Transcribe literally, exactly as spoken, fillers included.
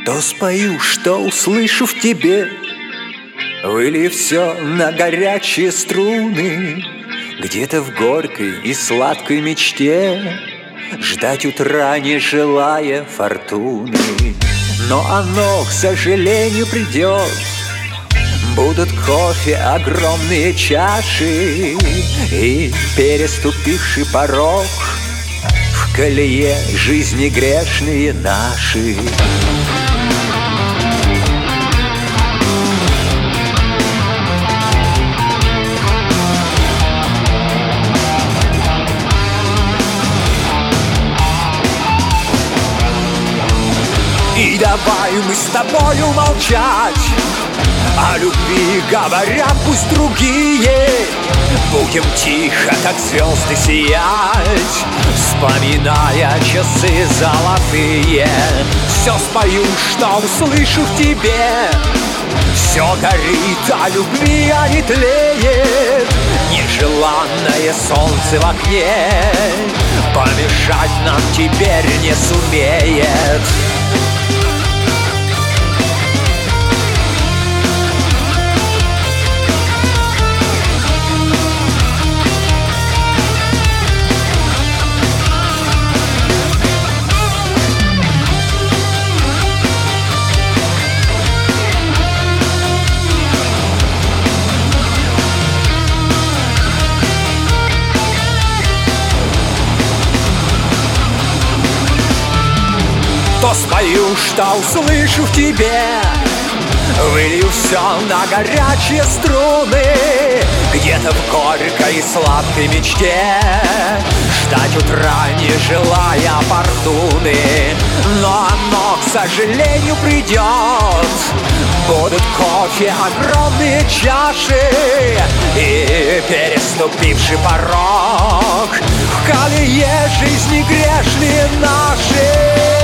То спою, что услышу в тебе, вылью все на горячие струны. Где-то в горькой и сладкой мечте ждать утра, не желая фортуны. Но оно, к сожалению, придет. Будут кофе огромные чаши и переступивший порог в колее жизни грешные наши. И давай мы с тобою молчать, о любви говорят пусть другие. Будем тихо, как звезды, сиять, вспоминая часы золотые. Все спою, что услышу в тебе. Все горит, а любви, а не тлеет. Нежеланное солнце в окне помешать нам теперь не сумеет. То спою, что услышу в тебе, вылью все на горячие струны. Где-то в горькой и сладкой мечте ждать утра, не желая фортуны. Но оно, к сожалению, придет. Будут кофе огромные чаши и переступивший порог в колее жизни грешные наши.